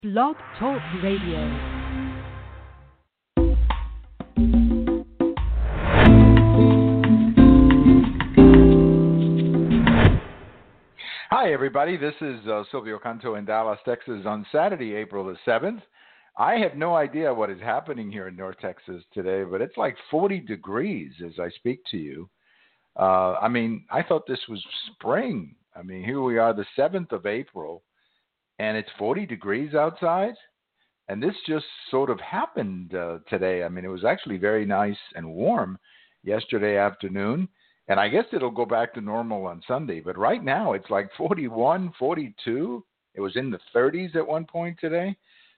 Blog Talk Radio. Hi, everybody. This is Silvio Canto in Dallas, Texas on Saturday, April the 7th. I have no idea what is happening here in North Texas today, but it's like 40 degrees as I speak to you. I thought this was spring. Here we are, the 7th of April, and it's 40 degrees outside. And this just sort of happened today. It was actually very nice and warm yesterday afternoon. And I guess it'll go back to normal on Sunday. But right now it's like 41, 42. It was in the 30s at one point today.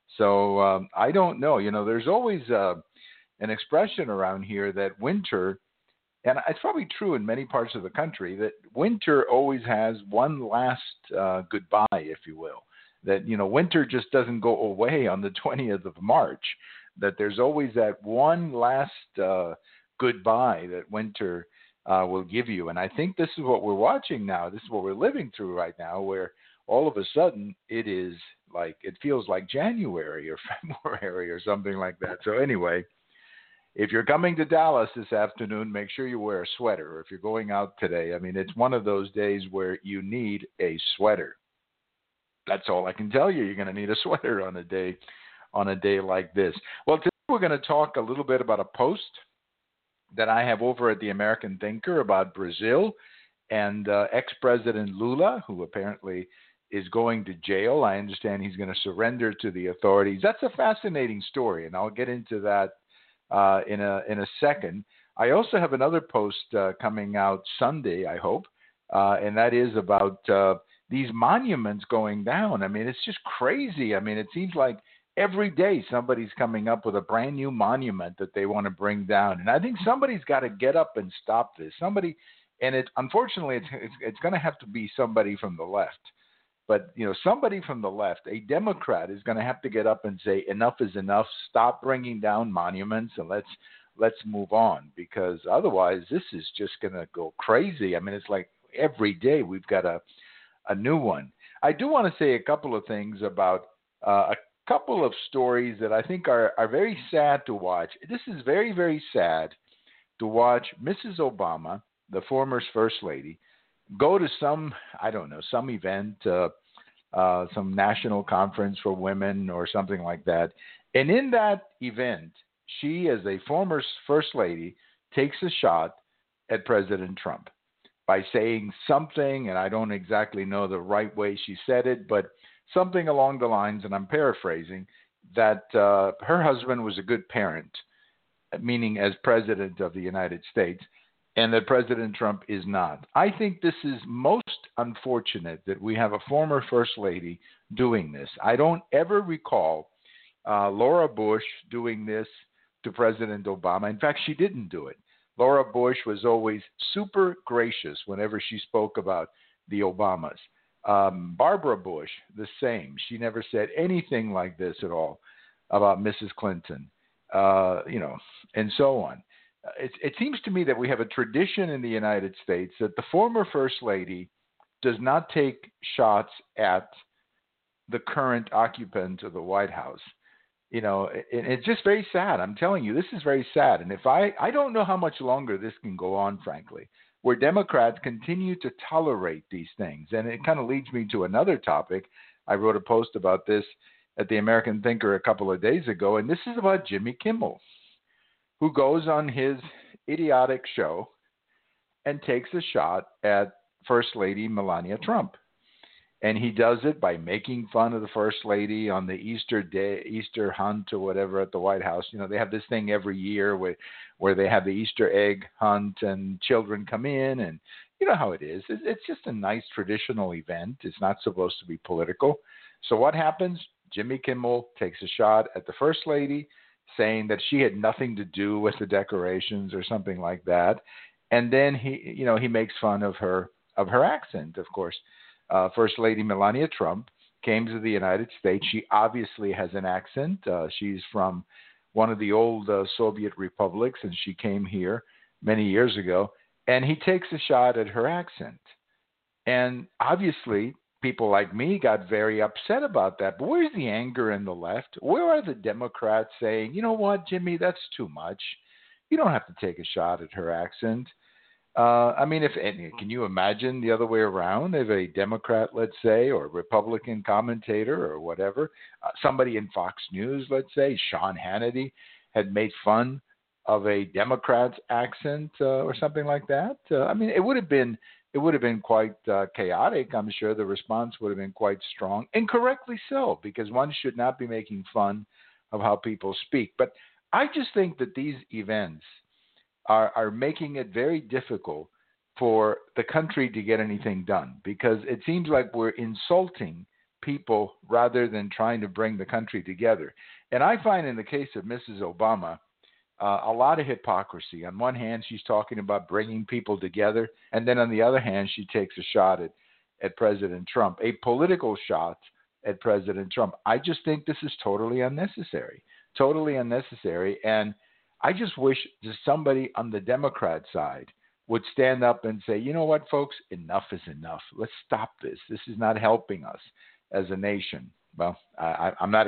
So I don't know. There's always an expression around here that winter, and it's probably true in many parts of the country, that winter always has one last goodbye, if you will. That, winter just doesn't go away on the 20th of March. That there's always that one last goodbye that winter will give you. And I think this is what we're watching now. This is what we're living through right now, where all of a sudden it feels like January or February or something like that. So anyway, if you're coming to Dallas this afternoon, make sure you wear a sweater. If you're going out today, it's one of those days where you need a sweater. That's all I can tell you. You're going to need a sweater on a day like this. Well, today we're going to talk a little bit about a post that I have over at the American Thinker about Brazil and ex-President Lula, who apparently is going to jail. I understand he's going to surrender to the authorities. That's a fascinating story, and I'll get into that in a second. I also have another post coming out Sunday, I hope, and that is about these monuments going down. It's just crazy. It seems like every day somebody's coming up with a brand new monument that they want to bring down. And I think somebody's got to get up and stop this. Unfortunately, it's going to have to be somebody from the left. But, somebody from the left, a Democrat, is going to have to get up and say, enough is enough, stop bringing down monuments, and let's move on. Because otherwise, this is just going to go crazy. It's like every day we've got a new one. I do want to say a couple of things about a couple of stories that I think are very sad to watch. This is very, very sad to watch Mrs. Obama, the former First Lady, go to some event, some national conference for women or something like that. And in that event, she, as a former First Lady, takes a shot at President Trump by saying something, and I don't exactly know the right way she said it, but something along the lines, and I'm paraphrasing, that her husband was a good parent, meaning as president of the United States, and that President Trump is not. I think this is most unfortunate that we have a former First Lady doing this. I don't ever recall Laura Bush doing this to President Obama. In fact, she didn't do it. Laura Bush was always super gracious whenever she spoke about the Obamas. Barbara Bush, the same. She never said anything like this at all about Mrs. Clinton, and so on. It seems to me that we have a tradition in the United States that the former First Lady does not take shots at the current occupant of the White House. It's just very sad. I'm telling you, this is very sad. And if I don't know how much longer this can go on, frankly, where Democrats continue to tolerate these things. And it kind of leads me to another topic. I wrote a post about this at the American Thinker a couple of days ago, and this is about Jimmy Kimmel, who goes on his idiotic show and takes a shot at First Lady Melania Trump. And he does it by making fun of the First Lady on the Easter hunt or whatever at the White House. They have this thing every year where they have the Easter egg hunt and children come in, and you know how it is. It's just a nice traditional event. It's not supposed to be political. So what happens? Jimmy Kimmel takes a shot at the First Lady, saying that she had nothing to do with the decorations or something like that. And then he makes fun of her accent, of course. First Lady Melania Trump came to the United States. She obviously has an accent. She's from one of the old Soviet republics, and she came here many years ago. And he takes a shot at her accent. And obviously, people like me got very upset about that. But where's the anger in the left? Where are the Democrats saying, you know what, Jimmy, that's too much. You don't have to take a shot at her accent. I mean, can you imagine the other way around? If a Democrat, let's say, or a Republican commentator or whatever, somebody in Fox News, let's say, Sean Hannity, had made fun of a Democrat's accent or something like that. I mean, it would have been quite chaotic. I'm sure the response would have been quite strong, and correctly so, because one should not be making fun of how people speak. But I just think that these events are making it very difficult for the country to get anything done, because it seems like we're insulting people rather than trying to bring the country together. And I find in the case of Mrs. Obama, a lot of hypocrisy. On one hand, she's talking about bringing people together, and then on the other hand, she takes a shot at President Trump, a political shot at President Trump. I just think this is totally unnecessary, and I just wish that somebody on the Democrat side would stand up and say, you know what, folks, enough is enough. Let's stop this. This is not helping us as a nation. Well, I'm not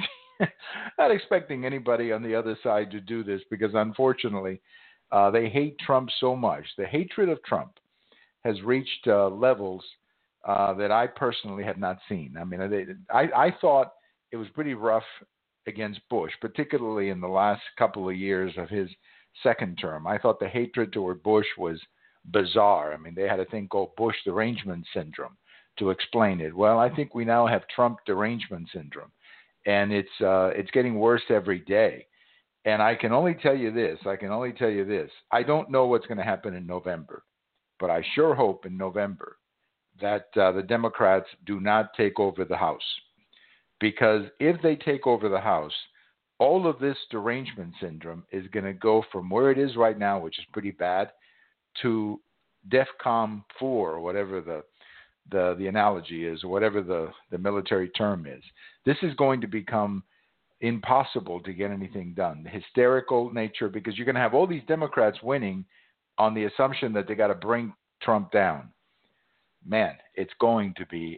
expecting anybody on the other side to do this, because unfortunately, they hate Trump so much. The hatred of Trump has reached levels that I personally have not seen. I mean, I thought it was pretty rough against Bush, particularly in the last couple of years of his second term. I thought the hatred toward Bush was bizarre. I mean, they had a thing called Bush derangement syndrome to explain it. Well, I think we now have Trump derangement syndrome, and it's getting worse every day. And I can only tell you this. I don't know what's going to happen in November, but I sure hope in November that the Democrats do not take over the House. Because if they take over the House, all of this derangement syndrome is going to go from where it is right now, which is pretty bad, to DEFCON 4, or whatever the analogy is, or whatever the military term is. This is going to become impossible to get anything done. The hysterical nature, because you're going to have all these Democrats winning on the assumption that they got to bring Trump down. Man, it's going to be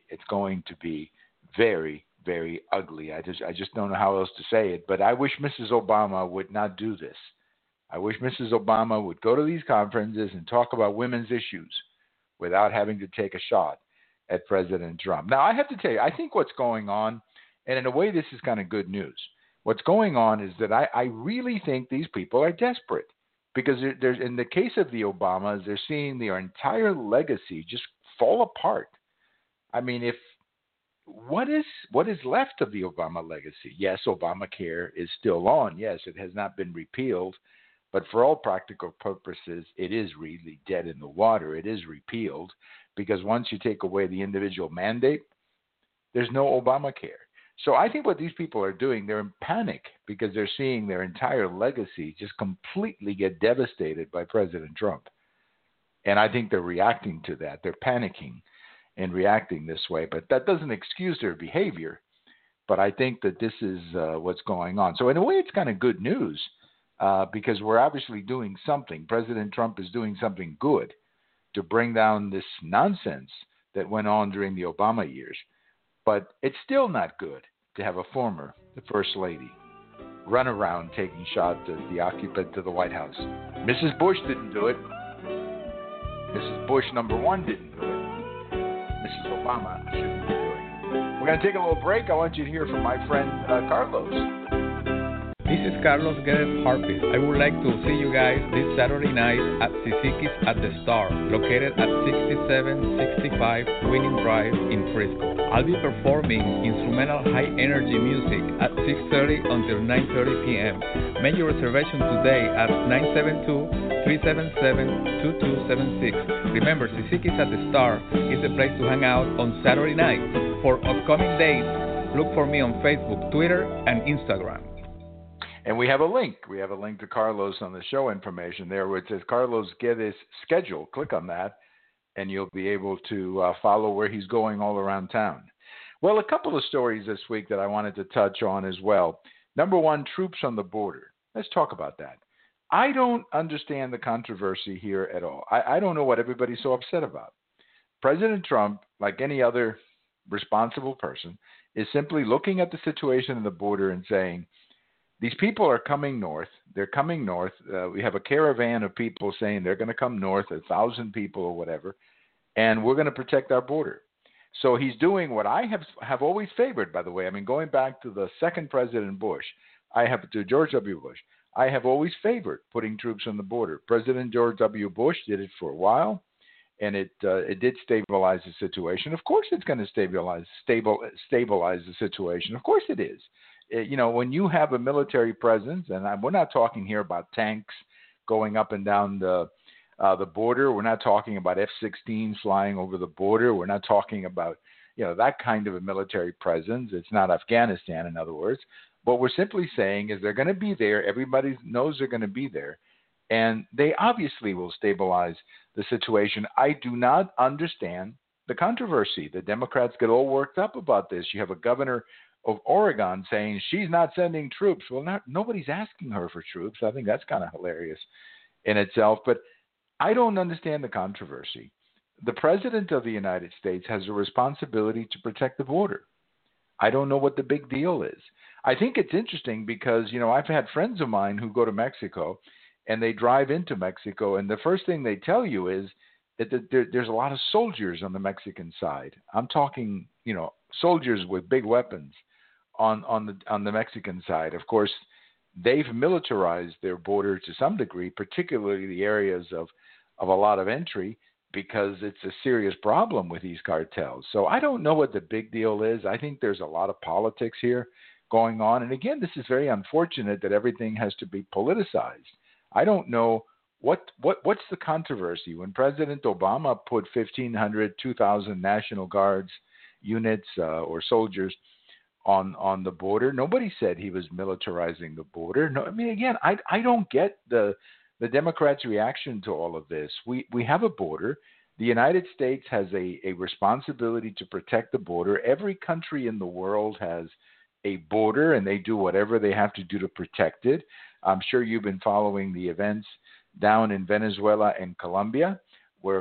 very, very ugly. I just don't know how else to say it. But I wish Mrs. Obama would not do this. I wish Mrs. Obama would go to these conferences and talk about women's issues without having to take a shot at President Trump. Now, I have to tell you, I think what's going on, and in a way this is kind of good news, what's going on is that I really think these people are desperate, because there's, in the case of the Obamas, they're seeing their entire legacy just fall apart. I mean, what is left of the Obama legacy? Yes, Obamacare is still on. Yes, it has not been repealed, but for all practical purposes, it is really dead in the water. It is repealed, because once you take away the individual mandate, there's no Obamacare. So I think what these people are doing, they're in panic because they're seeing their entire legacy just completely get devastated by President Trump. And I think they're reacting to that. They're panicking and reacting this way. But that doesn't excuse their behavior. But I think that this is what's going on. So in a way, it's kind of good news because we're obviously doing something. President Trump is doing something good to bring down this nonsense that went on during the Obama years. But it's still not good to have a former First Lady run around taking shots at the occupant of the White House. Mrs. Bush didn't do it. Mrs. Bush #1 didn't do it. Mrs. Obama shouldn't be doing it. We're going to take a little break. I want you to hear from my friend Carlos. This is Carlos Guedes Harpis. I would like to see you guys this Saturday night at Sisikis at the Star, located at 6765 Winning Drive in Frisco. I'll be performing instrumental high-energy music at 6:30 until 9:30 p.m. Make your reservation today at 972-377-2276. Remember, Sisikis at the Star is the place to hang out on Saturday night. For upcoming dates, look for me on Facebook, Twitter, and Instagram. And we have a link. We have a link to Carlos on the show information there where it says Carlos Guedes schedule. Click on that, and you'll be able to follow where he's going all around town. Well, a couple of stories this week that I wanted to touch on as well. Number one, troops on the border. Let's talk about that. I don't understand the controversy here at all. I don't know what everybody's so upset about. President Trump, like any other responsible person is simply looking at the situation in the border and saying, these people are coming north. They're coming north. We have a caravan of people saying they're going to come north, 1,000 people or whatever, and we're going to protect our border. So he's doing what I have always favored, by the way. I mean, going back to the second President Bush, to George W. Bush, I have always favored putting troops on the border. President George W. Bush did it for a while, and it did stabilize the situation. Of course it's going to stabilize the situation. Of course it is. When you have a military presence, and we're not talking here about tanks going up and down the border. We're not talking about F-16s flying over the border. We're not talking about, that kind of a military presence. It's not Afghanistan, in other words. What we're simply saying is they're going to be there. Everybody knows they're going to be there. And they obviously will stabilize the situation. I do not understand the controversy. The Democrats get all worked up about this. You have a governor of Oregon saying she's not sending troops. Well, nobody's asking her for troops. I think that's kind of hilarious in itself. But I don't understand the controversy. The President of the United States has a responsibility to protect the border. I don't know what the big deal is. I think it's interesting because, I've had friends of mine who go to Mexico and they drive into Mexico, and the first thing they tell you is that there's a lot of soldiers on the Mexican side. I'm talking, soldiers with big weapons on the Mexican side. Of course, they've militarized their border to some degree, particularly the areas of a lot of entry, because it's a serious problem with these cartels. So I don't know what the big deal is. I think there's a lot of politics here going on. And again, this is very unfortunate that everything has to be politicized. I don't know what's the controversy. When President Obama put 1,500, 2,000 National Guards units or soldiers on the border, nobody said he was militarizing the border. No, I mean, again, I don't get the Democrats' reaction to all of this. We have a border. The United States has a responsibility to protect the border. Every country in the world has a border, and they do whatever they have to do to protect it. I'm sure you've been following the events down in Venezuela and Colombia, where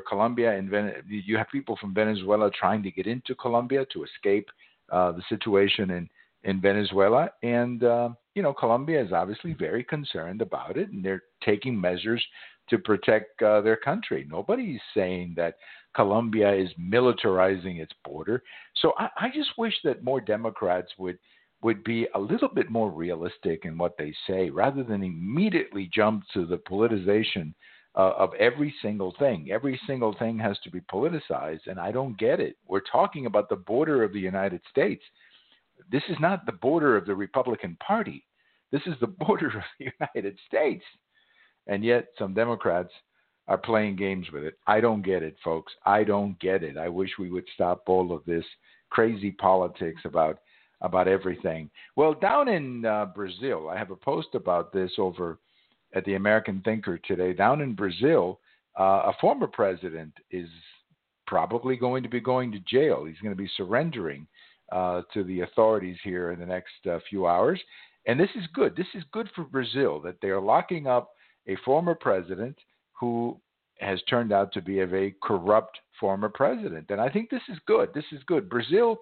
you have people from Venezuela trying to get into Colombia to escape the situation in Venezuela. And, Colombia is obviously very concerned about it, and they're taking measures to protect their country. Nobody's saying that Colombia is militarizing its border. So I just wish that more Democrats would be a little bit more realistic in what they say, rather than immediately jump to the politicization of every single thing. Every single thing has to be politicized, and I don't get it. We're talking about the border of the United States. This is not the border of the Republican Party. This is the border of the United States. And yet some Democrats are playing games with it. I don't get it, folks. I don't get it. I wish we would stop all of this crazy politics about everything. Well, down in Brazil, I have a post about this over at the American Thinker today. Down in Brazil, a former president is probably going to be going to jail. He's going to be surrendering to the authorities here in the next few hours. And this is good. This is good for Brazil, that they are locking up a former president who has turned out to be a very corrupt former president. And I think this is good. This is good. Brazil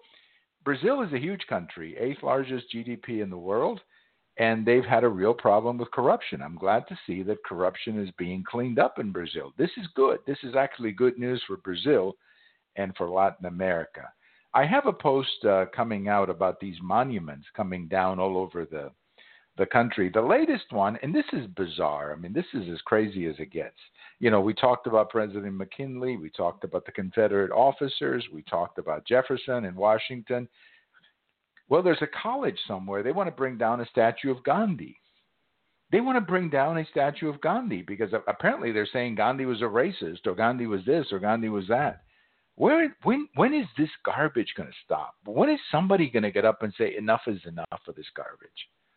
is a huge country, 8th largest GDP in the world, and they've had a real problem with corruption. I'm glad to see that corruption is being cleaned up in Brazil. This is good. This is actually good news for Brazil and for Latin America. I have a post coming out about these monuments coming down all over the country. The latest one, and this is bizarre. I mean, this is as crazy as it gets. We talked about President McKinley. We talked about the Confederate officers. We talked about Jefferson in Washington. Well, there's a college somewhere. They want to bring down a statue of Gandhi. They want to bring down a statue of Gandhi because apparently they're saying Gandhi was a racist, or Gandhi was this, or Gandhi was that. When is this garbage going to stop? When is somebody going to get up and say enough is enough of this garbage?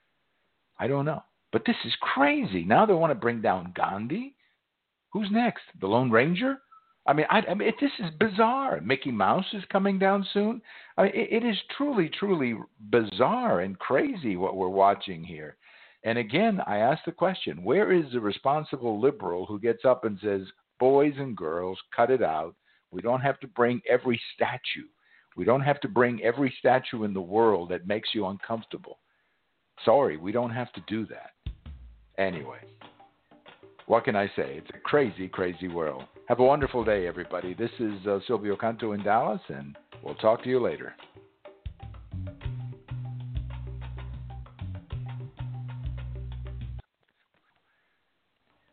I don't know. But this is crazy. Now they want to bring down Gandhi? Who's next? The Lone Ranger? I mean, this is bizarre. Mickey Mouse is coming down soon. I mean, it is truly, truly bizarre and crazy what we're watching here. And again, I ask the question, where is the responsible liberal who gets up and says, boys and girls, cut it out. We don't have to bring every statue. We don't have to bring every statue in the world that makes you uncomfortable. Sorry, we don't have to do that. Anyway, what can I say? It's a crazy, crazy world. Have a wonderful day, everybody. This is Silvio Canto in Dallas, and we'll talk to you later.